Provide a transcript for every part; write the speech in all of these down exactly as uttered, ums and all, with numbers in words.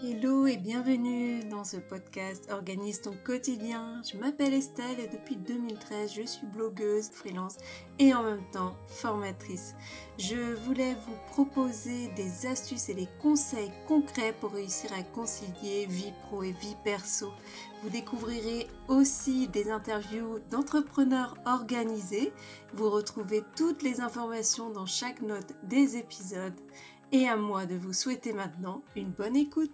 Hello et bienvenue dans ce podcast Organise ton quotidien. Je m'appelle Estelle et depuis deux mille treize, je suis blogueuse, freelance et en même temps formatrice. Je voulais vous proposer des astuces et des conseils concrets pour réussir à concilier vie pro et vie perso. Vous découvrirez aussi des interviews d'entrepreneurs organisés. Vous retrouvez toutes les informations dans chaque note des épisodes. Et à moi de vous souhaiter maintenant une bonne écoute.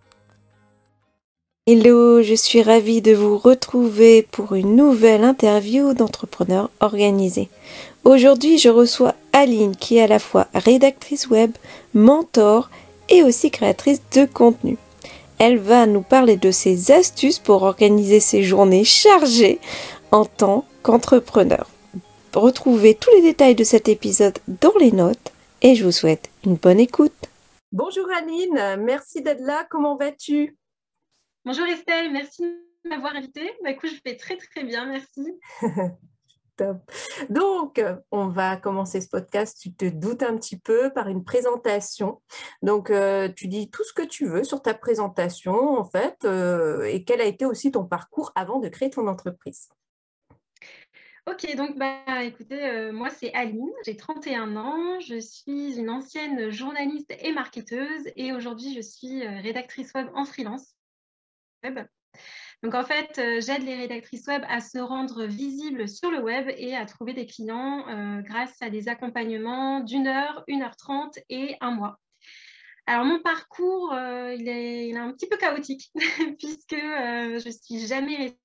Hello, je suis ravie de vous retrouver pour une nouvelle interview d'entrepreneurs organisés. Aujourd'hui, je reçois Aline qui est à la fois rédactrice web, mentor et aussi créatrice de contenu. Elle va nous parler de ses astuces pour organiser ses journées chargées en tant qu'entrepreneur. Retrouvez tous les détails de cet épisode dans les notes et je vous souhaite une bonne écoute. Bonjour Aline, merci d'être là, comment vas-tu ? Bonjour Estelle, merci de m'avoir invitée. Bah, écoute, je vais très très bien, merci. Top. Donc, on va commencer ce podcast, tu te doutes un petit peu, par une présentation. Donc, euh, tu dis tout ce que tu veux sur ta présentation, en fait, euh, et quel a été aussi ton parcours avant de créer ton entreprise. Ok, donc bah, écoutez, euh, moi c'est Aline, j'ai trente et un ans, je suis une ancienne journaliste et marketeuse et aujourd'hui je suis euh, rédactrice web en freelance. Web. Donc en fait, euh, j'aide les rédactrices web à se rendre visibles sur le web et à trouver des clients euh, grâce à des accompagnements d'une heure, une heure trente et un mois. Alors mon parcours, euh, il, est, il est un petit peu chaotique puisque euh, je suis jamais restée.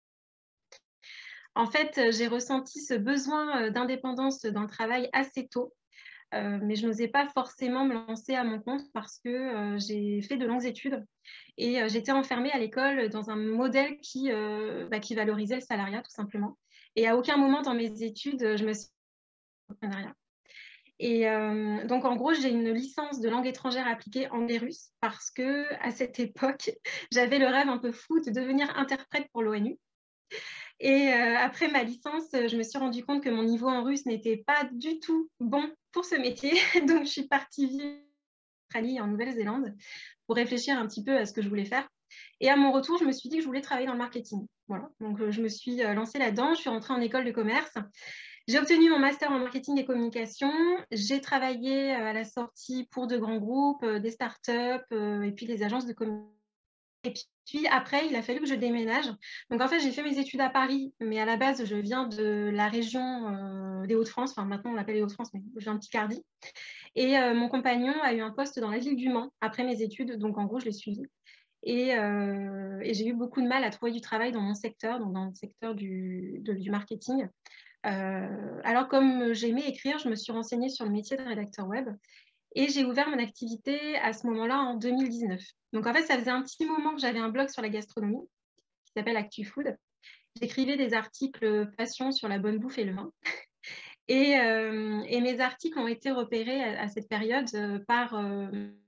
En fait, j'ai ressenti ce besoin d'indépendance dans le travail assez tôt, euh, mais je n'osais pas forcément me lancer à mon compte parce que euh, j'ai fait de longues études et euh, j'étais enfermée à l'école dans un modèle qui, euh, bah, qui valorisait le salariat tout simplement. Et à aucun moment dans mes études, je me suis entrepreneuriat. Et euh, donc, en gros, j'ai une licence de langue étrangère appliquée anglais-russe parce que à cette époque, j'avais le rêve un peu fou de devenir interprète pour l'ONU. Et euh, après ma licence, je me suis rendu compte que mon niveau en russe n'était pas du tout bon pour ce métier. Donc, je suis partie vivre en Australie et en Nouvelle-Zélande pour réfléchir un petit peu à ce que je voulais faire. Et à mon retour, je me suis dit que je voulais travailler dans le marketing. Voilà. Donc, euh, je me suis euh, lancée là-dedans. Je suis rentrée en école de commerce. J'ai obtenu mon master en marketing et communication. J'ai travaillé euh, à la sortie pour de grands groupes, euh, des startups euh, et puis des agences de communication. Et puis après, il a fallu que je déménage. Donc en fait, j'ai fait mes études à Paris, mais à la base, je viens de la région euh, des Hauts-de-France. Enfin, maintenant, on l'appelle les Hauts-de-France, mais je viens de Picardie. Et euh, mon compagnon a eu un poste dans la ville du Mans après mes études. Donc en gros, je l'ai suivi. Et, euh, et j'ai eu beaucoup de mal à trouver du travail dans mon secteur, donc dans le secteur du, de, du marketing. Euh, alors comme j'aimais écrire, je me suis renseignée sur le métier de rédacteur web. Et j'ai ouvert mon activité à ce moment-là en deux mille dix-neuf. Donc en fait, ça faisait un petit moment que j'avais un blog sur la gastronomie qui s'appelle ActuFood. J'écrivais des articles passion sur la bonne bouffe et le vin. Et, euh, et mes articles ont été repérés à, à cette période euh, par, euh,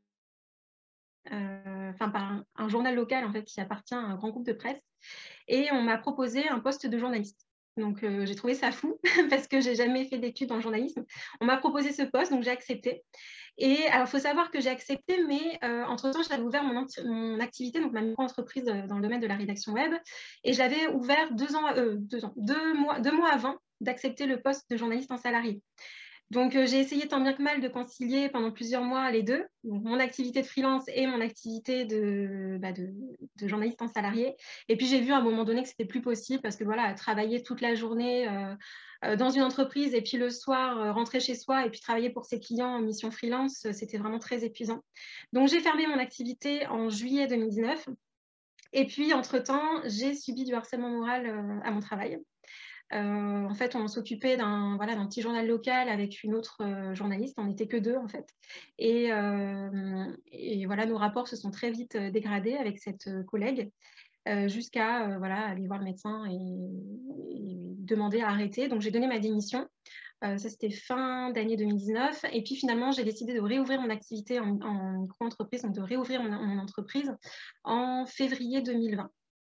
euh, enfin, par un, un journal local en fait, qui appartient à un grand groupe de presse. Et on m'a proposé un poste de journaliste. Donc, euh, j'ai trouvé ça fou parce que j'ai jamais fait d'études dans le journalisme. On m'a proposé ce poste, donc j'ai accepté. Et alors, il faut savoir que j'ai accepté, mais euh, entre-temps, j'avais ouvert mon, mon, activité, donc ma micro-entreprise dans le domaine de la rédaction web. Et je l'avais ouvert deux ans, euh, deux ans, deux mois, deux mois avant d'accepter le poste de journaliste en salarié. Donc, euh, j'ai essayé tant bien que mal de concilier pendant plusieurs mois les deux, donc mon activité de freelance et mon activité de, bah de, de journaliste en salarié. Et puis, j'ai vu à un moment donné que c'était plus possible parce que voilà, travailler toute la journée euh, euh, dans une entreprise et puis le soir, euh, rentrer chez soi et puis travailler pour ses clients en mission freelance, c'était vraiment très épuisant. Donc, j'ai fermé mon activité en juillet deux mille dix-neuf. Et puis, entre-temps, j'ai subi du harcèlement moral euh, à mon travail. Euh, en fait, on s'occupait d'un voilà, d'un petit journal local avec une autre euh, journaliste. On n'était que deux, en fait. Et, euh, et voilà, nos rapports se sont très vite euh, dégradés avec cette euh, collègue euh, jusqu'à euh, voilà, aller voir le médecin et, et demander à arrêter. Donc, j'ai donné ma démission. Euh, ça, c'était fin d'année deux mille dix-neuf. Et puis, finalement, j'ai décidé de réouvrir mon activité en, en micro-entreprise, donc de réouvrir mon, mon entreprise en février deux mille vingt.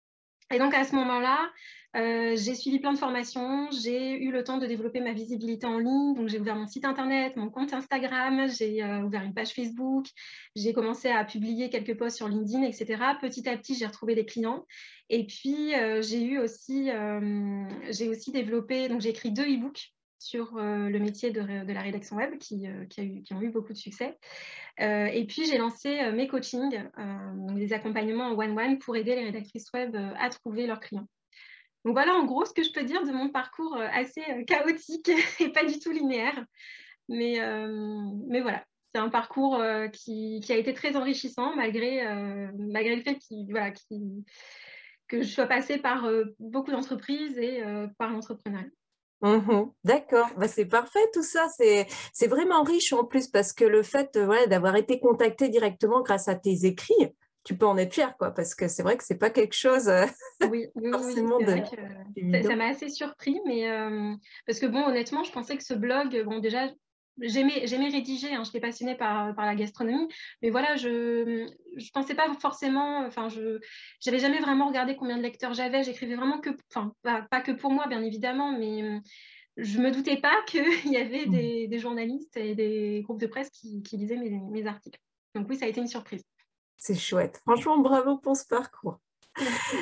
Et donc, à ce moment-là, euh, j'ai suivi plein de formations, j'ai eu le temps de développer ma visibilité en ligne. Donc, j'ai ouvert mon site internet, mon compte Instagram, j'ai euh, ouvert une page Facebook, j'ai commencé à publier quelques posts sur LinkedIn, et cetera. Petit à petit, j'ai retrouvé des clients. Et puis, euh, j'ai eu aussi, euh, j'ai aussi développé, donc j'ai écrit deux e-books sur euh, le métier de, de la rédaction web qui, euh, qui, a eu, qui ont eu beaucoup de succès. Euh, et puis, j'ai lancé euh, mes coachings, euh, donc des accompagnements en one-one pour aider les rédactrices web euh, à trouver leurs clients. Donc voilà, en gros, ce que je peux dire de mon parcours euh, assez euh, chaotique et pas du tout linéaire. Mais, euh, mais voilà, c'est un parcours euh, qui, qui a été très enrichissant malgré, euh, malgré le fait qu'il, voilà, qu'il, que je sois passée par euh, beaucoup d'entreprises et euh, par l'entrepreneuriat. Mmh. D'accord, bah, c'est parfait tout ça, c'est c'est vraiment riche en plus parce que le fait, heu, voilà, d'avoir été contactée directement grâce à tes écrits, tu peux en être fière quoi, parce que c'est vrai que c'est pas quelque chose, heu, Oui, oui, oui, oui, forcément c'est de vrai que ça ça d'évident. m'a assez surpris, mais euh, parce que bon, honnêtement, je pensais que ce blog, bon, déjà, j'aimais, j'aimais rédiger, hein, j'étais passionnée par, par la gastronomie, mais voilà, je je pensais pas forcément, enfin, je j'avais jamais vraiment regardé combien de lecteurs j'avais, j'écrivais vraiment que, enfin, pas, pas que pour moi, bien évidemment, mais euh, je me doutais pas qu'il y avait Mmh. des, des journalistes et des groupes de presse qui, qui lisaient mes, mes articles. Donc oui, ça a été une surprise. C'est chouette. Franchement, bravo pour ce parcours. Merci.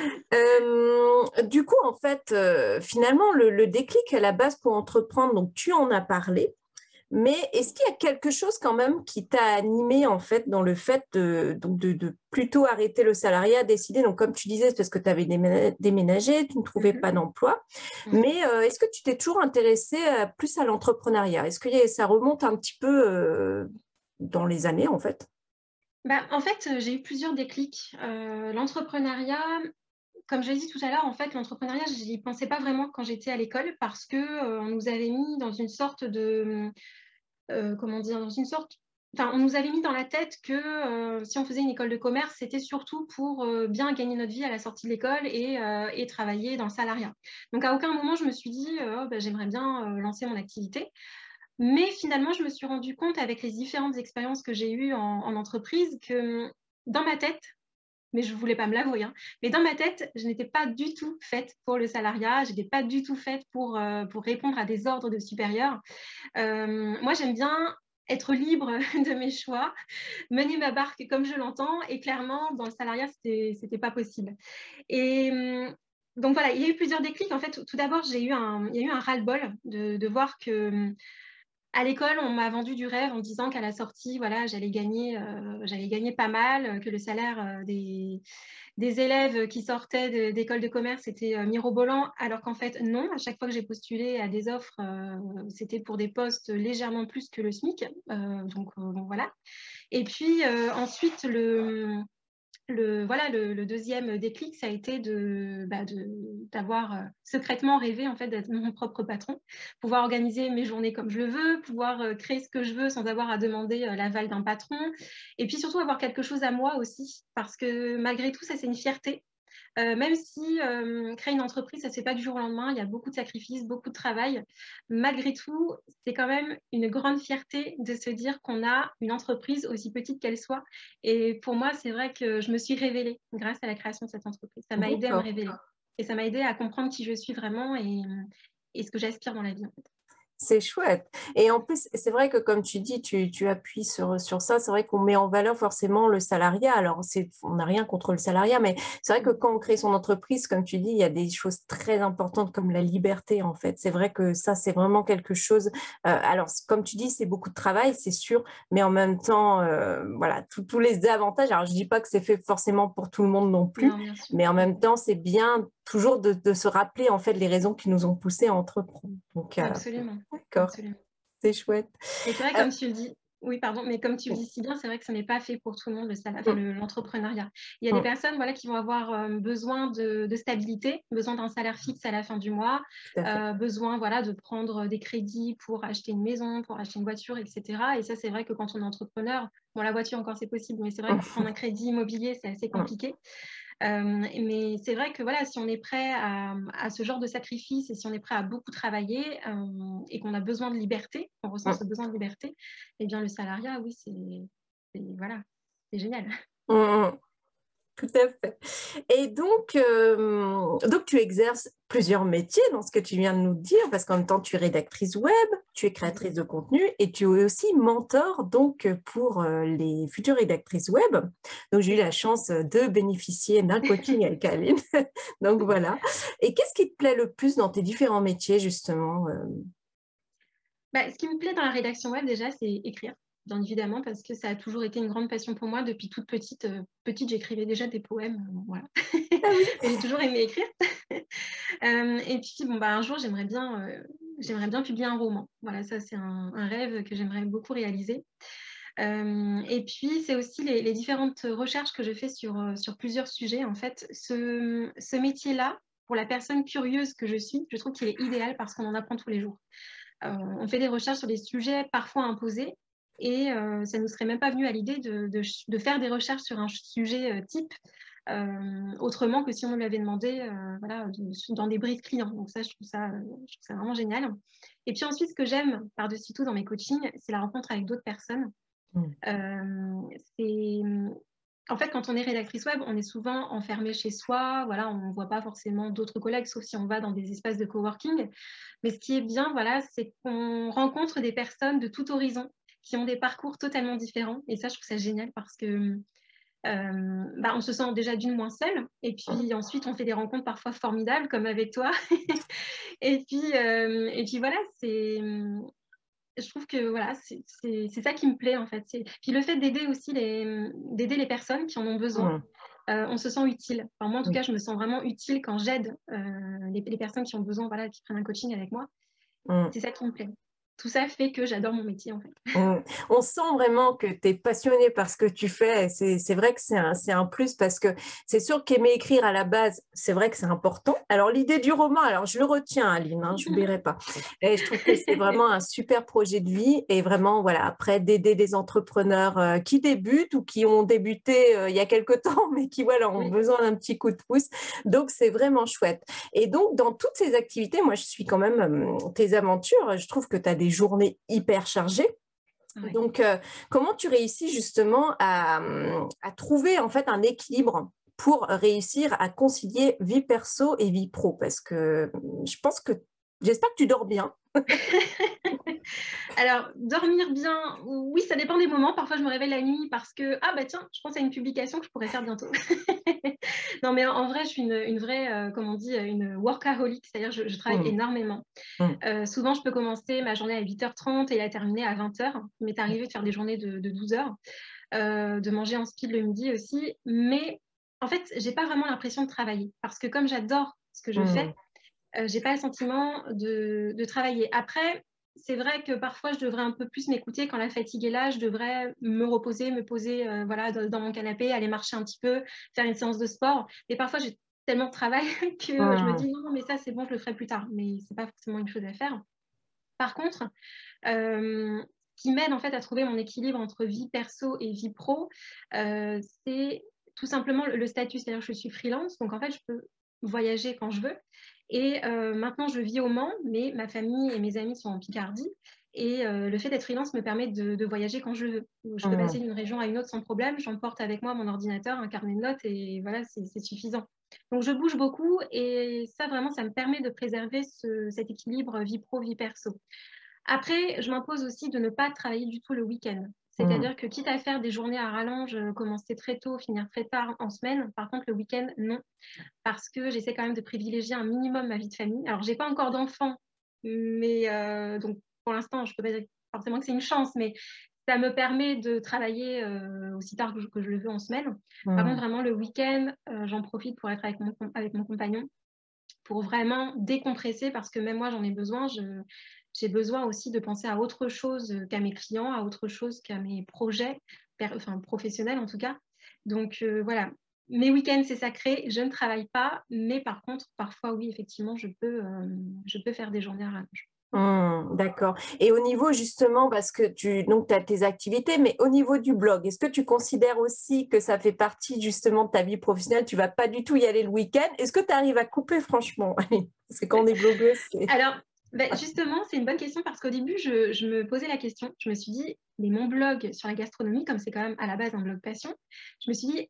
Hem, du coup, en fait, heu, finalement, le le déclic à la base pour entreprendre, donc tu en as parlé. Mais est-ce qu'il y a quelque chose quand même qui t'a animé en fait dans le fait de, donc de, de plutôt arrêter le salariat, décider, donc comme tu disais, c'est parce que tu avais déménagé, tu ne trouvais Mhm. pas d'emploi, Ouais. mais euh, est-ce que tu t'es toujours intéressée euh, plus à l'entrepreneuriat? Est-ce que y a- ça remonte un petit peu euh, dans les années en fait? Bah, en fait, euh, j'ai eu plusieurs déclics. Euh, l'entrepreneuriat, comme je l'ai dit tout à l'heure, en fait, l'entrepreneuriat, je n'y pensais pas vraiment quand j'étais à l'école parce que euh, on nous avait mis dans une sorte de, euh, comment dire, dans une sorte, enfin, on nous avait mis dans la tête que euh, si on faisait une école de commerce, c'était surtout pour euh, bien gagner notre vie à la sortie de l'école et, euh, et travailler dans le salariat. Donc, à aucun moment, je me suis dit, euh, oh, bah, j'aimerais bien euh, lancer mon activité. Mais finalement, je me suis rendu compte avec les différentes expériences que j'ai eues en, en entreprise que dans ma tête, mais je ne voulais pas me l'avouer, hein, mais dans ma tête, je n'étais pas du tout faite pour le salariat, je n'étais pas du tout faite pour, euh, pour répondre à des ordres de supérieurs. Euh, moi, j'aime bien être libre de mes choix, mener ma barque comme je l'entends, et clairement, dans le salariat, c'était, c'était pas possible. Et hum, donc voilà, il y a eu plusieurs déclics. En fait, tout d'abord, j'ai eu un, il y a eu un ras-le-bol de, de voir que hum, à l'école, on m'a vendu du rêve en disant qu'à la sortie, voilà, j'allais gagner, euh, j'allais gagner pas mal, que le salaire euh, des, des élèves qui sortaient d'école de, de commerce était euh, mirobolant, alors qu'en fait, non. À chaque fois que j'ai postulé à des offres, euh, c'était pour des postes légèrement plus que le SMIC. Euh, donc, euh, bon, voilà. Et puis, euh, ensuite, le, le, voilà, le, le deuxième déclic, ça a été de, bah, de, d'avoir euh, secrètement rêvé en fait d'être mon propre patron, pouvoir organiser mes journées comme je le veux, pouvoir euh, créer ce que je veux sans avoir à demander euh, l'aval d'un patron, et puis surtout avoir quelque chose à moi aussi, parce que malgré tout, ça c'est une fierté. Euh, même si euh, créer une entreprise, ça ne se fait pas du jour au lendemain, il y a beaucoup de sacrifices, beaucoup de travail. Malgré tout, c'est quand même une grande fierté de se dire qu'on a une entreprise aussi petite qu'elle soit. Et pour moi, c'est vrai que je me suis révélée grâce à la création de cette entreprise. Ça m'a aidé à me D'accord. révéler. Et ça m'a aidé à comprendre qui je suis vraiment et, et ce que j'aspire dans la vie. En fait. C'est chouette. Et en plus, c'est vrai que comme tu dis, tu, tu appuies sur, sur ça. C'est vrai qu'on met en valeur forcément le salariat. Alors, c'est, on n'a rien contre le salariat, mais c'est vrai que quand on crée son entreprise, comme tu dis, il y a des choses très importantes comme la liberté, en fait. C'est vrai que ça, c'est vraiment quelque chose. Euh, alors, comme tu dis, c'est beaucoup de travail, c'est sûr, mais en même temps, euh, voilà, tous tous les avantages. Alors, je dis pas que c'est fait forcément pour tout le monde non plus, Non, bien sûr. mais en même temps, c'est bien toujours de, de se rappeler en fait les raisons qui nous ont poussés à entreprendre. Donc, euh, Absolument. d'accord, Absolument. c'est chouette. Mais c'est vrai, Euh, comme tu le dis, oui, pardon, mais comme tu le dis si bien, c'est vrai que ce n'est pas fait pour tout le monde, le sala- enfin, mm, le- l'entrepreneuriat. Il y a des mm, personnes voilà, qui vont avoir euh, besoin de, de stabilité, besoin d'un salaire fixe à la fin du mois, tout à fait. euh, besoin voilà, de prendre des crédits pour acheter une maison, pour acheter une voiture, et cetera. Et ça, c'est vrai que quand on est entrepreneur, bon, la voiture encore, c'est possible, mais c'est vrai que prendre un crédit immobilier, c'est assez Mm, compliqué. Euh, mais c'est vrai que voilà, si on est prêt à, à, ce genre de sacrifice et si on est prêt à beaucoup travailler euh, et qu'on a besoin de liberté, on ressent ce mm, besoin de liberté, eh bien le salariat, oui, c'est voilà, c'est génial. mm, mm. Tout à fait. Et donc, euh, donc, tu exerces plusieurs métiers dans ce que tu viens de nous dire, parce qu'en même temps, tu es rédactrice web, tu es créatrice de contenu et tu es aussi mentor donc, pour euh, les futures rédactrices web. Donc, j'ai eu la chance de bénéficier d'un coaching avec Aline. Donc, voilà. Et qu'est-ce qui te plaît le plus dans tes différents métiers, justement euh Bah, ce qui me plaît dans la rédaction web, déjà, c'est écrire, bien évidemment, parce que ça a toujours été une grande passion pour moi. Depuis toute petite, euh, petite j'écrivais déjà des poèmes. euh, voilà. Ah oui. Et j'ai toujours aimé écrire. Euh, et puis, bon, bah, un jour, j'aimerais bien, euh, j'aimerais bien publier un roman. Voilà, ça, c'est un, un rêve que j'aimerais beaucoup réaliser. Euh, et puis, c'est aussi les, les différentes recherches que je fais sur, euh, sur plusieurs sujets. En fait, ce, ce métier-là, pour la personne curieuse que je suis, je trouve qu'il est idéal parce qu'on en apprend tous les jours. Euh, on fait des recherches sur des sujets parfois imposés et euh, ça ne nous serait même pas venu à l'idée de, de, de faire des recherches sur un sujet euh, type euh, autrement que si on nous l'avait demandé euh, voilà, de, dans des briefs clients. Donc ça je, trouve ça, je trouve ça vraiment génial. Et puis ensuite, ce que j'aime par-dessus tout dans mes coachings, c'est la rencontre avec d'autres personnes. Mmh. Euh, c'est En fait, quand on est rédactrice web, on est souvent enfermé chez soi. Voilà, on ne voit pas forcément d'autres collègues, sauf si on va dans des espaces de coworking. Mais ce qui est bien, voilà, c'est qu'on rencontre des personnes de tout horizon qui ont des parcours totalement différents. Et ça, je trouve ça génial parce que euh, bah, on se sent déjà d'une moins seule. Et puis ensuite, on fait des rencontres parfois formidables, comme avec toi. et puis, euh, et puis voilà, c'est je trouve que voilà, c'est ça qui me plaît en fait. Puis le fait d'aider aussi les, d'aider les personnes qui en ont besoin, mmh. euh, on se sent utile. Enfin, moi en tout mmh. cas, je me sens vraiment utile quand j'aide euh, les, les personnes qui ont besoin, voilà, qui prennent un coaching avec moi. Mmh. C'est ça qui me plaît. Tout ça fait que j'adore mon métier en fait. Mmh. On sent vraiment que tu es passionnée par ce que tu fais. C'est vrai que c'est un, un plus parce que c'est sûr qu'aimer écrire à la base, c'est vrai que c'est important. Alors l'idée du roman, alors je le retiens Aline, hein, je n'oublierai pas. Et je trouve que c'est vraiment un super projet de vie et vraiment voilà, après d'aider des entrepreneurs euh, qui débutent ou qui ont débuté euh, il y a quelque temps mais qui voilà, ont oui. besoin d'un petit coup de pouce. Donc c'est vraiment chouette. Et donc dans toutes ces activités, moi je suis quand même euh, tes aventures, je trouve que tu as des journées hyper chargées. Ouais. Donc, euh, comment tu réussis justement à, à trouver en fait un équilibre pour réussir à concilier vie perso et vie pro? Parce que je pense que, j'espère que tu dors bien. Alors, dormir bien, oui, ça dépend des moments. Parfois, je me réveille la nuit parce que, ah bah tiens, je pense à une publication que je pourrais faire bientôt. Non, mais en vrai, je suis une, une vraie, euh, comment on dit, une workaholic, c'est-à-dire je, je travaille mmh. énormément. Mmh. Euh, souvent, je peux commencer ma journée à huit heures trente et la terminer à vingt heures. Il m'est arrivé de faire des journées de, de douze heures, euh, de manger en speed le midi aussi. Mais en fait, je n'ai pas vraiment l'impression de travailler parce que comme j'adore ce que je mmh. fais, euh, je n'ai pas le sentiment de, de travailler. Après, c'est vrai que parfois, je devrais un peu plus m'écouter quand la fatigue est là. Je devrais me reposer, me poser euh, voilà, dans, dans mon canapé, aller marcher un petit peu, faire une séance de sport. Mais parfois, j'ai tellement de travail que mmh. je me dis non, mais ça, c'est bon, je le ferai plus tard. Mais ce n'est pas forcément une chose à faire. Par contre, euh, ce qui m'aide en fait à trouver mon équilibre entre vie perso et vie pro, euh, c'est tout simplement le, le statut. C'est-à-dire que je suis freelance, donc en fait, je peux voyager quand je veux. Et euh, maintenant, je vis au Mans, mais ma famille et mes amis sont en Picardie. Et euh, le fait d'être freelance me permet de, de voyager quand je veux. Je peux mmh. passer d'une région à une autre sans problème. J'emporte avec moi mon ordinateur, un carnet de notes, et voilà, c'est suffisant. Donc, je bouge beaucoup et ça, vraiment, ça me permet de préserver ce, cet équilibre vie pro, vie perso. Après, je m'impose aussi de ne pas travailler du tout le week-end. C'est-à-dire mmh. que quitte à faire des journées à rallonge, commencer très tôt, finir très tard en semaine, par contre, le week-end, non. Parce que j'essaie quand même de privilégier un minimum ma vie de famille. Alors, je n'ai pas encore d'enfants, mais euh, donc pour l'instant, je ne peux pas dire forcément que c'est une chance, mais ça me permet de travailler euh, aussi tard que je, que je le veux en semaine. Mmh. Par contre, vraiment, le week-end, euh, j'en profite pour être avec mon, avec mon compagnon, pour vraiment décompresser, parce que même moi, j'en ai besoin. J'ai besoin aussi de penser à autre chose qu'à mes clients, à autre chose qu'à mes projets, enfin professionnels en tout cas. Donc euh, voilà, mes week-ends, c'est sacré, je ne travaille pas, mais par contre, parfois, oui, effectivement, je peux, euh, je peux faire des journées à rallonge. Mmh, d'accord. Et au niveau justement, parce que tu donc, as tes activités, mais au niveau du blog, est-ce que tu considères aussi que ça fait partie justement de ta vie professionnelle? Tu ne vas pas du tout y aller le week-end. Est-ce que tu arrives à couper franchement? Parce que quand on est blogueuse, c'est… Alors, ben, justement, c'est une bonne question parce qu'au début, je, je me posais la question. Je me suis dit, mais mon blog sur la gastronomie, comme c'est quand même à la base un blog passion, je me suis dit,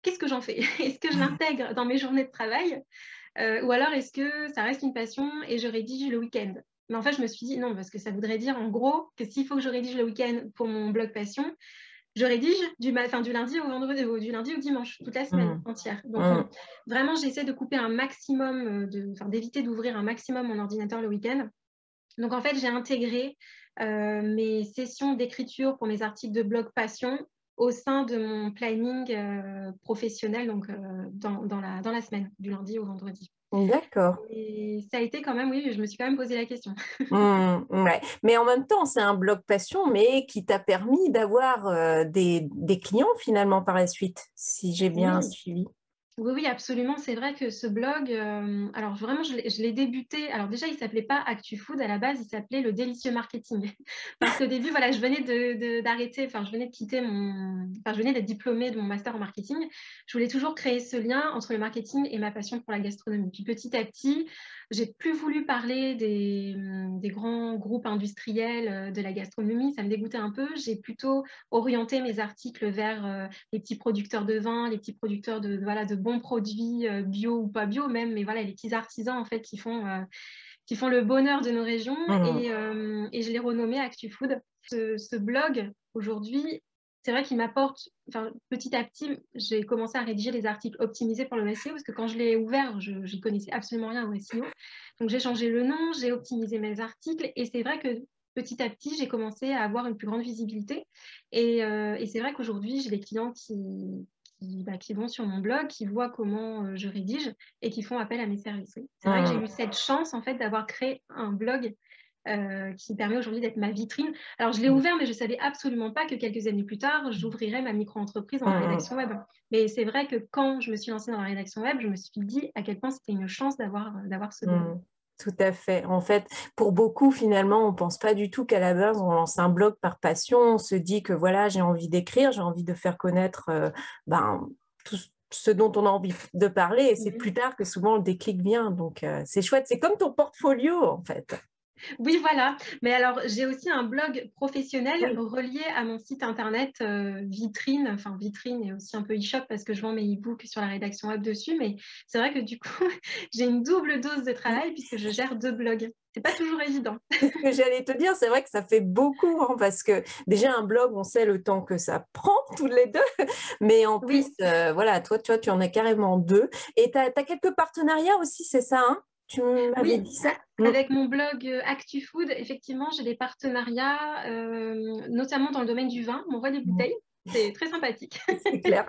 qu'est-ce que j'en fais? Est-ce que je l'intègre dans mes journées de travail? Euh, ou alors est-ce que ça reste une passion et je rédige le week-end? Mais en fait, je me suis dit non, parce que ça voudrait dire en gros que s'il faut que je rédige le week-end pour mon blog passion, je rédige du, enfin, du lundi au vendredi, du lundi au dimanche, toute la semaine Mmh. entière. Donc Mmh. on, vraiment, j'essaie de couper un maximum, de, enfin, d'éviter d'ouvrir un maximum mon ordinateur le week-end. Donc en fait, j'ai intégré euh, mes sessions d'écriture pour mes articles de blog passion au sein de mon planning euh, professionnel, donc euh, dans, dans, la, dans la semaine, du lundi au vendredi. D'accord. Et ça a été quand même, oui, je me suis quand même posé la question. Mmh, ouais. Mais en même temps, c'est un blog passion, mais qui t'a permis d'avoir euh, des, des clients finalement par la suite, si j'ai bien Oui, suivi. Oui, oui, absolument. C'est vrai que ce blog, euh, alors vraiment, je l'ai je l'ai débuté. Alors déjà, il s'appelait pas ActuFood à la base, il s'appelait Le Délicieux Marketing. Parce qu'au début, voilà, je venais de, de- d'arrêter, enfin, je venais de quitter mon, enfin, je venais d'être diplômée de mon master en marketing. Je voulais toujours créer ce lien entre le marketing et ma passion pour la gastronomie. Puis petit à petit, j'ai plus voulu parler des, des grands groupes industriels euh, de la gastronomie. Ça me dégoûtait un peu. J'ai plutôt orienté mes articles vers euh, les petits producteurs de vin, les petits producteurs de, voilà, de bons produits euh, bio ou pas bio même, mais voilà, les petits artisans en fait qui font, euh, qui font le bonheur de nos régions. Mmh. Et, euh, et je l'ai renommé ActuFood. Ce, ce blog, aujourd'hui, c'est vrai qu'il m'apporte, enfin, petit à petit, j'ai commencé à rédiger des articles optimisés pour le S E O, parce que quand je l'ai ouvert, je n'y connaissais absolument rien au S E O. Donc j'ai changé le nom, j'ai optimisé mes articles, et c'est vrai que petit à petit, j'ai commencé à avoir une plus grande visibilité. Et, euh, et c'est vrai qu'aujourd'hui, j'ai des clients qui, qui, bah, qui vont sur mon blog, qui voient comment euh, je rédige et qui font appel à mes services. Oui. C'est vrai que j'ai Mmh. eu cette chance en fait d'avoir créé un blog euh, qui permet aujourd'hui d'être ma vitrine. Alors je l'ai ouvert, mais je savais absolument pas que quelques années plus tard, j'ouvrirais ma micro-entreprise dans la Mmh. rédaction web. Mais c'est vrai que quand je me suis lancée dans la rédaction web, je me suis dit à quel point c'était une chance d'avoir d'avoir ce blog. Mmh. Tout à fait. En fait, pour beaucoup, finalement, on ne pense pas du tout qu'à la base, on lance un blog par passion. On se dit que voilà, j'ai envie d'écrire, j'ai envie de faire connaître euh, ben, tout ce dont on a envie de parler. Et c'est Mhm. plus tard que souvent le déclic vient. Donc, euh, c'est chouette. C'est comme ton portfolio, en fait. Oui, voilà. Mais alors, j'ai aussi un blog professionnel Oui. relié à mon site internet euh, vitrine, enfin vitrine et aussi un peu e-shop parce que je vends mes e-books sur la rédaction web dessus. Mais c'est vrai que du coup, j'ai une double dose de travail puisque je gère deux blogs. C'est pas toujours évident. C'est ce que j'allais te dire, c'est vrai que ça fait beaucoup, hein, parce que déjà un blog, on sait le temps que ça prend tous les deux, mais en plus, Oui, euh, voilà, toi, toi, tu en as carrément deux. Et tu as quelques partenariats aussi, c'est ça, hein? Tu m'avais oui. dit ça? Mm. Avec mon blog euh, ActuFood, effectivement, j'ai des partenariats, euh, notamment dans le domaine du vin. On m'envoie des Mm. bouteilles. C'est très sympathique. C'est clair.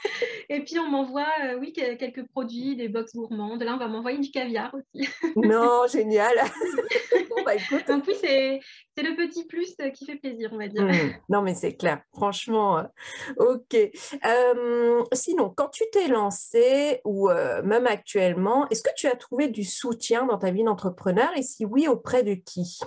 Et puis, on m'envoie, euh, oui, que- quelques produits, des box gourmandes. Là, on va m'envoyer du caviar aussi. Non, génial. Oui. Bon, bah écoute. Donc oui, c'est c'est le petit plus euh, qui fait plaisir, on va dire. Mm. Non, mais c'est clair, franchement, euh, ok. Euh, sinon, quand tu t'es lancée, ou euh, même actuellement, est-ce que tu as trouvé du soutien dans ta vie d'entrepreneur, et si oui, auprès de qui?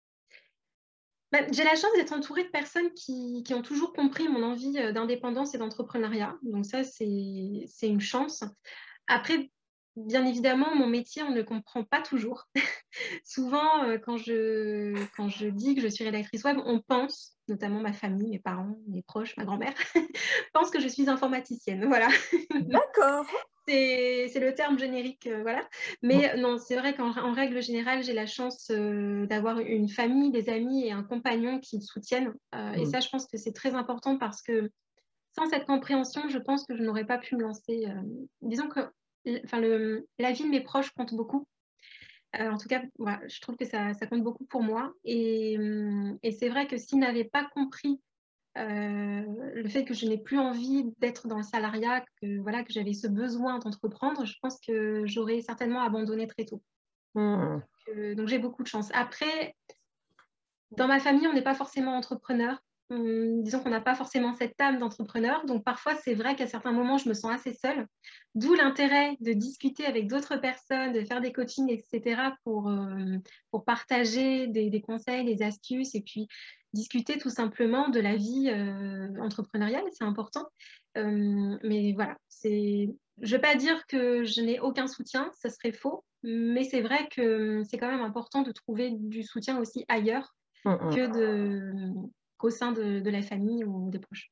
Bah, j'ai la chance d'être entourée de personnes qui, qui ont toujours compris mon envie euh, d'indépendance et d'entrepreneuriat. Donc ça, c'est c'est une chance. Après, bien évidemment, mon métier, on ne comprend pas toujours. Souvent, euh, quand je, quand je dis que je suis rédactrice web, on pense, notamment ma famille, mes parents, mes proches, ma grand-mère, pense que je suis informaticienne. Voilà. D'accord. C'est c'est le terme générique, euh, voilà. Mais non, c'est vrai qu'en en règle générale, j'ai la chance euh, d'avoir une famille, des amis et un compagnon qui me soutiennent. Euh, et Mm. ça, je pense que c'est très important parce que sans cette compréhension, je pense que je n'aurais pas pu me lancer. euh, disons que enfin, le, la vie de mes proches compte beaucoup. Euh, en tout cas, voilà, je trouve que ça, ça compte beaucoup pour moi. Et, hum, et c'est vrai que s'ils n'avaient pas compris euh, le fait que je n'ai plus envie d'être dans le salariat, que, voilà, que j'avais ce besoin d'entreprendre, je pense que j'aurais certainement abandonné très tôt. Mm. Euh, donc j'ai beaucoup de chance. Après, dans ma famille, on n'est pas forcément entrepreneur. Hum, disons qu'on n'a pas forcément cette âme d'entrepreneur. Donc parfois, c'est vrai qu'à certains moments, je me sens assez seule. D'où l'intérêt de discuter avec d'autres personnes, de faire des coachings, et cetera pour, euh, pour partager des, des conseils, des astuces et puis discuter tout simplement de la vie euh, entrepreneuriale. C'est important. Euh, mais voilà, c'est... je ne vais pas dire que je n'ai aucun soutien, ça serait faux. Mais c'est vrai que c'est quand même important de trouver du soutien aussi ailleurs Mm, mm. que de, qu'au sein de, de la famille ou des proches.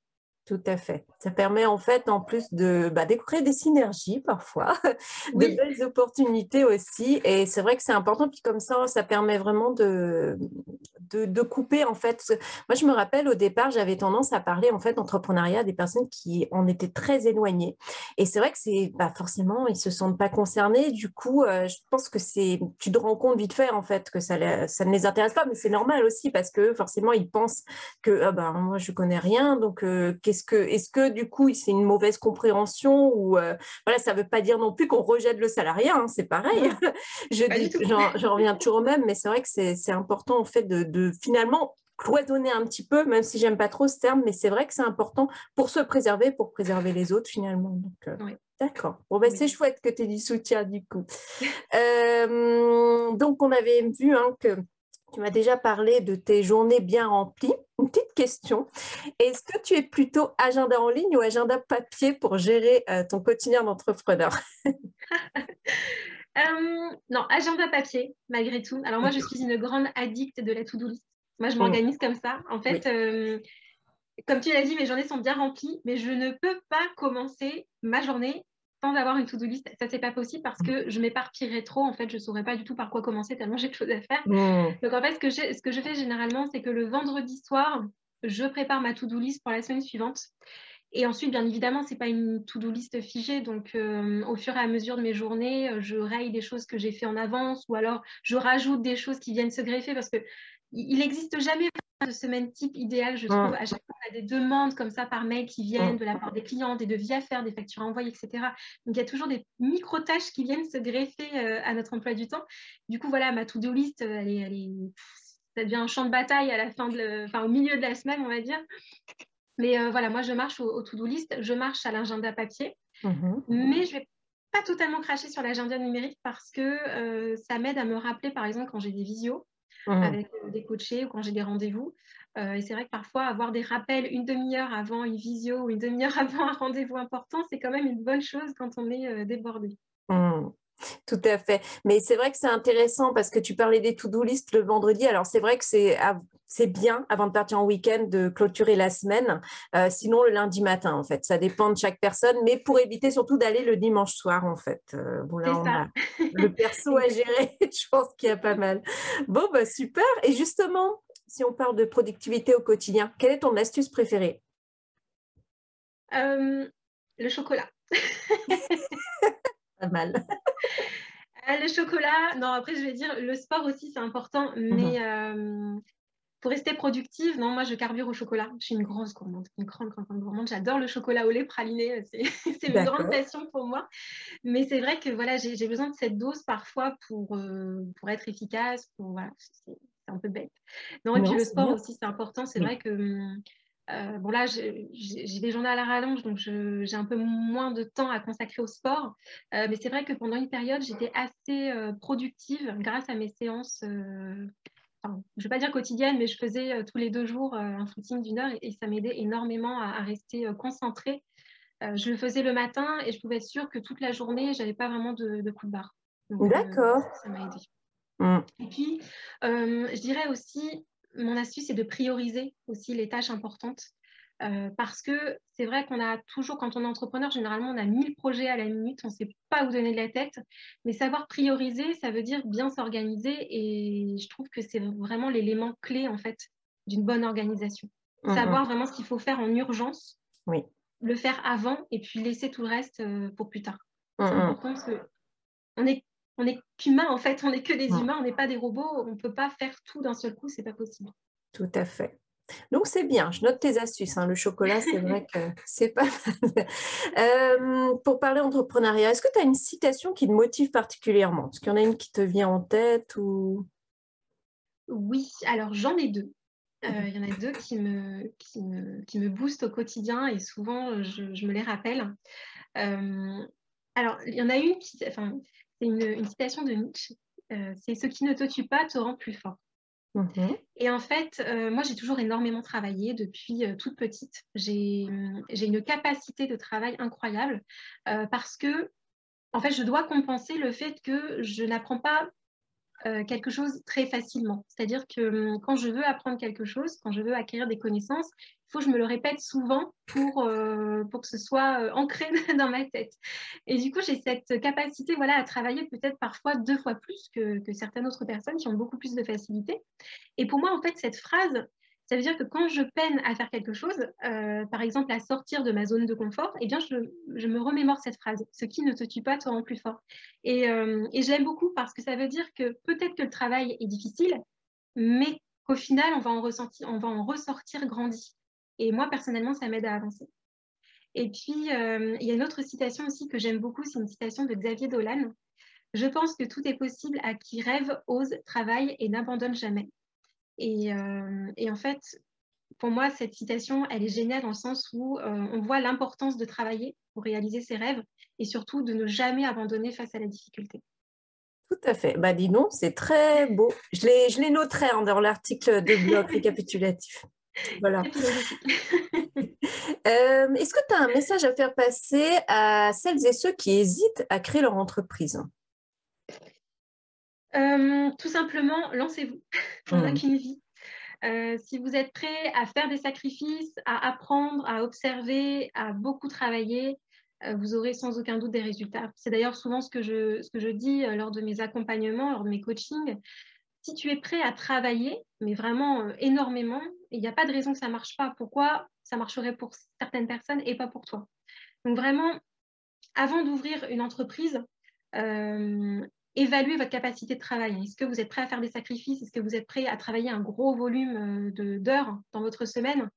Tout à fait. Ça permet en fait, en plus de bah, de créer des synergies parfois, de Oui, belles opportunités aussi. Et c'est vrai que c'est important. Puis comme ça, ça permet vraiment de, de, de couper en fait. Moi, je me rappelle au départ, j'avais tendance à parler en fait entrepreneuriat à des personnes qui en étaient très éloignées. Et c'est vrai que c'est bah, forcément, ils se sentent pas concernés. Du coup, euh, je pense que c'est, tu te rends compte vite fait en fait que ça, la- ça ne les intéresse pas, mais c'est normal aussi parce que forcément, ils pensent que ah ben, moi je connais rien, donc euh, qu'est-ce que, est-ce que du coup c'est une mauvaise compréhension ou euh, voilà, ça veut pas dire non plus qu'on rejette le salariat, hein, c'est pareil. non, Je pas du dis, tout. j'en, j'en reviens toujours au même, mais c'est vrai que c'est, c'est important en fait de, de finalement cloisonner un petit peu, même si j'aime pas trop ce terme, mais c'est vrai que c'est important pour se préserver, pour préserver les autres finalement. Donc, euh, Oui, d'accord. Bon, ben, oui. c'est chouette que tu aies du soutien du coup. Euh, donc, on avait vu hein, que tu m'as déjà parlé de tes journées bien remplies. Une petite question. Est-ce que tu es plutôt agenda en ligne ou agenda papier pour gérer euh, ton quotidien d'entrepreneur? Euh, non, agenda papier, malgré tout. Alors moi, je D'accord. suis une grande addict de la to-do list. Moi, je Mm, m'organise comme ça. En fait, oui. euh, comme tu l'as dit, mes journées sont bien remplies, mais je ne peux pas commencer ma journée sans avoir une to-do list. Ça, c'est pas possible parce que je m'éparpillerais trop. En fait, je saurais pas du tout par quoi commencer tellement j'ai de choses à faire. Mm, Donc, en fait, ce que, ce que je fais généralement, c'est que le vendredi soir, je prépare ma to-do list pour la semaine suivante. Et ensuite, bien évidemment, ce n'est pas une to-do list figée. Donc, euh, au fur et à mesure de mes journées, je raye des choses que j'ai fait en avance ou alors je rajoute des choses qui viennent se greffer parce que il n'existe jamais de semaine type idéal, je trouve. mm, À chaque fois, on a des demandes comme ça par mail qui viennent mm, de la part des clients, des devis à faire, des factures à envoyer, et cetera. Donc, il y a toujours des micro-tâches qui viennent se greffer euh, à notre emploi du temps. Du coup, voilà, ma to-do list, elle est, elle est, ça devient un champ de bataille à la fin de le, enfin, au milieu de la semaine, on va dire. Mais euh, voilà, moi, je marche au, au to-do list, je marche à l'agenda papier, mhm, mais je ne vais pas totalement cracher sur l'agenda numérique parce que euh, ça m'aide à me rappeler, par exemple, quand j'ai des visios mm. avec euh, des coachés ou quand j'ai des rendez-vous. Euh, et c'est vrai que parfois, avoir des rappels une demi-heure avant une visio ou une demi-heure avant un rendez-vous important, c'est quand même une bonne chose quand on est euh, débordé. Mm. Tout à fait. Mais c'est vrai que c'est intéressant parce que tu parlais des to-do list le vendredi. Alors, c'est vrai que c'est av- c'est bien avant de partir en week-end de clôturer la semaine. Euh, sinon, le lundi matin, en fait. Ça dépend de chaque personne, mais pour éviter surtout d'aller le dimanche soir, en fait. Euh, bon, là, C'est on ça. a le perso à Exactement. gérer. Je pense qu'il y a pas mal. Bon, bah, super. Et justement, si on parle de productivité au quotidien, quelle est ton astuce préférée? Euh, le chocolat. Pas mal. Euh, le chocolat, non, après, je vais dire, le sport aussi, c'est important, Mhm. mais euh, pour rester productive, non, moi, je carbure au chocolat. Je suis une grosse gourmande, une grande, grande, grande gourmande. J'adore le chocolat au lait praliné, c'est c'est une grande D'accord. passion pour moi. Mais c'est vrai que voilà, j'ai j'ai besoin de cette dose parfois pour, euh, pour être efficace, pour, voilà, c'est c'est un peu bête. Non, et puis Non, le c'est sport bien. aussi, c'est important. C'est Oui. vrai que hum, euh, bon là, j'ai j'ai des journées à la rallonge, donc je- j'ai un peu moins de temps à consacrer au sport. Euh, mais c'est vrai que pendant une période, j'étais assez euh, productive grâce à mes séances. Euh, enfin, je ne vais pas dire quotidienne, mais je faisais euh, tous les deux jours euh, un footing d'une heure et, et ça m'aidait énormément à, à rester euh, concentrée. Euh, je le faisais le matin et je pouvais être sûre que toute la journée, je n'avais pas vraiment de, de coup de barre. Donc, euh, D'accord. ça m'a aidé. Mm. Et puis, euh, je dirais aussi, mon astuce, c'est de prioriser aussi les tâches importantes. Euh, parce que c'est vrai qu'on a toujours, quand on est entrepreneur, généralement, on a mille projets à la minute, on ne sait pas où donner de la tête. Mais savoir prioriser, ça veut dire bien s'organiser. Et je trouve que c'est vraiment l'élément clé, en fait, d'une bonne organisation. Mm, Savoir mm. vraiment ce qu'il faut faire en urgence, Oui. le faire avant et puis laisser tout le reste euh, pour plus tard. Mm, C'est mm. important parce que on est, on est qu'humains en fait, on n'est que des Mm. humains, on n'est pas des robots, on ne peut pas faire tout d'un seul coup, c'est pas possible. Tout à fait. Donc, c'est bien. Je note tes astuces, hein. Le chocolat, c'est vrai que c'est pas mal. Euh, pour parler entrepreneuriat, est-ce que tu as une citation qui te motive particulièrement? Est-ce qu'il y en a une qui te vient en tête ou... Oui, alors j'en ai deux. Euh, Il y en a deux qui me, qui me, qui me boostent au quotidien et souvent je, je me les rappelle. Euh, alors, il y en a une qui, enfin, c'est une, une citation de Nietzsche. Euh, c'est ce qui ne te tue pas te rend plus fort. Mhm. Et en fait, euh, moi, j'ai toujours énormément travaillé depuis euh, toute petite. J'ai, hum, j'ai une capacité de travail incroyable euh, parce que, en fait, je dois compenser le fait que je n'apprends pas euh, quelque chose très facilement. C'est-à-dire que hum, quand je veux apprendre quelque chose, quand je veux acquérir des connaissances, il faut que je me le répète souvent pour, euh, pour que ce soit euh, ancré dans ma tête. Et du coup, j'ai cette capacité voilà, à travailler peut-être parfois deux fois plus que, que certaines autres personnes qui ont beaucoup plus de facilité. Et pour moi, en fait, cette phrase, ça veut dire que quand je peine à faire quelque chose, euh, par exemple à sortir de ma zone de confort, eh bien, je, je me remémore cette phrase. Ce qui ne te tue pas te rend plus fort. Et, euh, et je l'aime beaucoup parce que ça veut dire que peut-être que le travail est difficile, mais qu'au final, on va en ressentir, on va en ressortir grandi. Et moi, personnellement, ça m'aide à avancer. Et puis, euh, il y a une autre citation aussi que j'aime beaucoup, c'est une citation de Xavier Dolan. Je pense que tout est possible à qui rêve, ose, travaille et n'abandonne jamais. Et, euh, et en fait, pour moi, cette citation, elle est géniale dans le sens où euh, on voit l'importance de travailler pour réaliser ses rêves et surtout de ne jamais abandonner face à la difficulté. Tout à fait. Bah, dis donc, c'est très beau. Je les, je les noterai hein, dans l'article de blog récapitulatif. Voilà. Très philosophique. Euh, est-ce que tu as un message à faire passer à celles et ceux qui hésitent à créer leur entreprise? euh, Tout simplement, lancez-vous. On n'a Mmh. qu'une vie. Euh, si vous êtes prêt à faire des sacrifices, à apprendre, à observer, à beaucoup travailler, euh, vous aurez sans aucun doute des résultats. C'est d'ailleurs souvent ce que je, ce que je dis euh, lors de mes accompagnements, lors de mes coachings. Si tu es prêt à travailler, mais vraiment euh, énormément, il n'y a pas de raison que ça ne marche pas. Pourquoi ça marcherait pour certaines personnes et pas pour toi? Donc vraiment, avant d'ouvrir une entreprise, euh, évaluez votre capacité de travail. Est-ce que vous êtes prêt à faire des sacrifices? Est-ce que vous êtes prêt à travailler un gros volume de, d'heures dans votre semaine?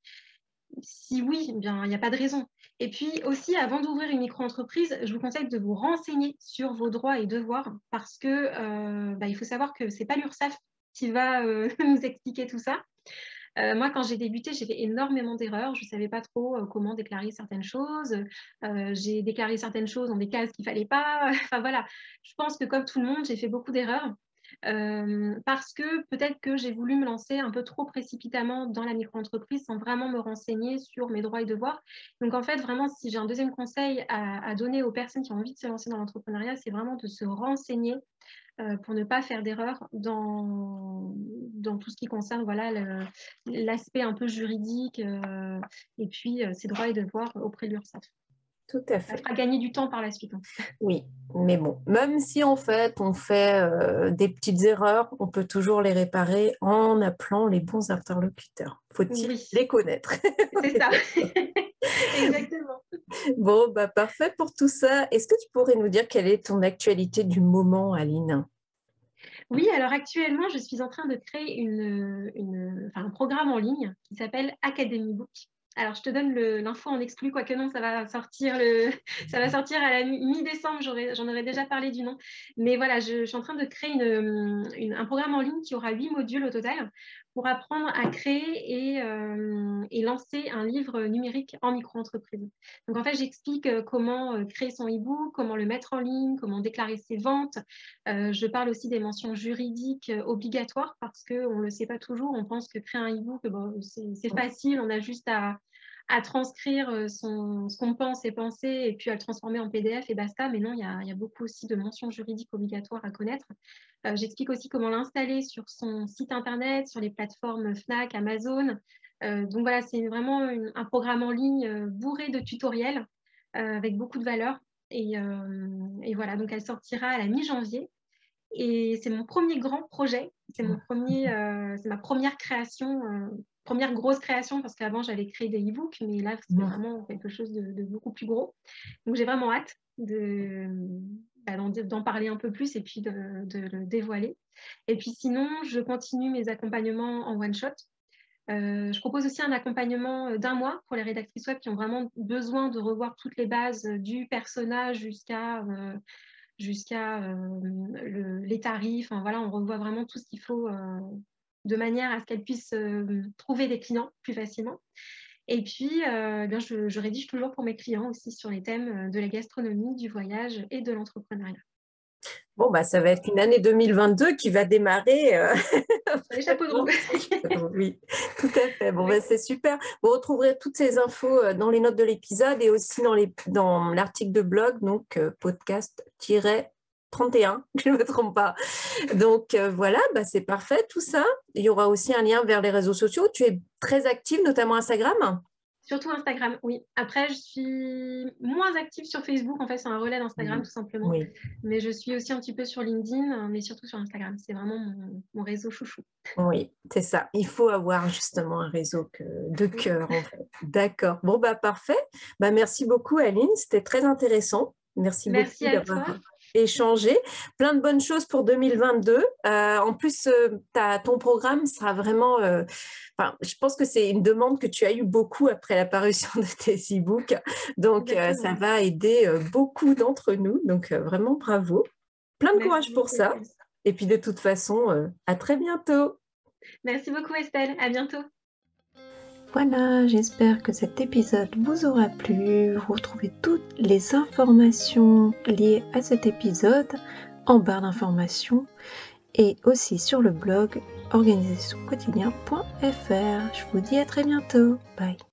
Si oui, eh bien, il n'y a pas de raison. Et puis aussi, avant d'ouvrir une micro-entreprise, je vous conseille de vous renseigner sur vos droits et devoirs parce que euh, bah, il faut savoir que ce n'est pas l'URSSAF qui va euh, nous expliquer tout ça. Euh, moi, quand j'ai débuté, j'ai fait énormément d'erreurs. Je ne savais pas trop euh, comment déclarer certaines choses. Euh, j'ai déclaré certaines choses dans des cases qu'il ne fallait pas. Enfin voilà, je pense que comme tout le monde, j'ai fait beaucoup d'erreurs. Euh, parce que peut-être que j'ai voulu me lancer un peu trop précipitamment dans la micro-entreprise sans vraiment me renseigner sur mes droits et devoirs. Donc en fait, vraiment, si j'ai un deuxième conseil à, à donner aux personnes qui ont envie de se lancer dans l'entrepreneuriat, c'est vraiment de se renseigner euh, pour ne pas faire d'erreur dans, dans tout ce qui concerne voilà, le, l'aspect un peu juridique euh, et puis euh, ses droits et devoirs auprès de l'URSSAF. Tout à Ça fait. fera gagner du temps par la suite. Hein. Oui, mais bon, même si en fait on fait euh, des petites erreurs, on peut toujours les réparer en appelant les bons interlocuteurs. Faut-il Oui, les connaître? c'est ça. Exactement. Bon, bah parfait pour tout ça. Est-ce que tu pourrais nous dire quelle est ton actualité du moment, Aline? Oui, alors actuellement, je suis en train de créer une, une, enfin, un programme en ligne qui s'appelle Academy Book. Alors, je te donne le, l'info en exclu, quoique non, ça va sortir, le, ça va sortir à la mi-décembre, j'aurais, j'en aurais déjà parlé du nom. Mais voilà, je, je suis en train de créer une, une, un programme en ligne qui aura huit modules au total pour apprendre à créer et, euh, et lancer un livre numérique en micro-entreprise. Donc, en fait, j'explique comment créer son e-book, comment le mettre en ligne, comment déclarer ses ventes. Euh, je parle aussi des mentions juridiques obligatoires parce qu'on ne le sait pas toujours. On pense que créer un e-book, bon, c'est, c'est facile, on a juste à, à transcrire son, ce qu'on pense et penser et puis à le transformer en P D F et basta. Mais non, il y a, il y a beaucoup aussi de mentions juridiques obligatoires à connaître. Euh, j'explique aussi comment l'installer sur son site internet, sur les plateformes Fnac, Amazon. Euh, donc voilà, c'est vraiment une, un programme en ligne euh, bourré de tutoriels euh, avec beaucoup de valeur. Et, euh, et voilà, donc elle sortira à la mi-janvier. Et c'est mon premier grand projet. C'est mon premier, euh, c'est ma première création, euh, première grosse création parce qu'avant j'avais créé des e-books, mais là c'est vraiment quelque chose de, de beaucoup plus gros. Donc j'ai vraiment hâte de, bah, d'en, d'en parler un peu plus et puis de, de le dévoiler. Et puis sinon, je continue mes accompagnements en one shot. Euh, je propose aussi un accompagnement d'un mois pour les rédactrices web qui ont vraiment besoin de revoir toutes les bases du personnage jusqu'à euh, jusqu'à euh, le, les tarifs. Enfin, voilà, on revoit vraiment tout ce qu'il faut euh, de manière à ce qu'elles puissent euh, trouver des clients plus facilement. Et puis, euh, bien, je, je rédige toujours pour mes clients aussi sur les thèmes de la gastronomie, du voyage et de l'entrepreneuriat. Bon, bah, ça va être une année deux mille vingt-deux qui va démarrer. Euh... Les chapeaux de roue. Oui, tout à fait. Bon, oui. Bah, c'est super. Vous retrouverez toutes ces infos dans les notes de l'épisode et aussi dans, les... dans l'article de blog, donc euh, podcast trente et un, que je ne me trompe pas. Donc euh, voilà, bah, c'est parfait tout ça. Il y aura aussi un lien vers les réseaux sociaux. Tu es très active, notamment Instagram? Surtout Instagram, oui. Après, je suis moins active sur Facebook. En fait, c'est un relais d'Instagram, Oui. tout simplement. Oui. Mais je suis aussi un petit peu sur LinkedIn, mais surtout sur Instagram. C'est vraiment mon, mon réseau chouchou. Oui, c'est ça. Il faut avoir justement un réseau que- de Oui. cœur, en fait. D'accord. Bon, bah parfait. Bah, merci beaucoup, Aline. C'était très intéressant. Merci Merci beaucoup à toi. d'avoir échangé. Plein de bonnes choses pour deux mille vingt-deux. Euh, en plus, euh, ta- ton programme sera vraiment... euh, enfin, je pense que c'est une demande que tu as eu beaucoup après la parution de tes e-books. Donc, euh, ça Exactement. va aider euh, beaucoup d'entre nous. Donc, euh, vraiment, bravo. Plein de Merci courage pour beaucoup, ça. Estelle. Et puis, de toute façon, euh, à très bientôt. Merci beaucoup, Estelle. À bientôt. Voilà, j'espère que cet épisode vous aura plu. Vous retrouvez toutes les informations liées à cet épisode en barre d'informations et aussi sur le blog organisation quotidien point f r. Je vous dis à très bientôt. Bye.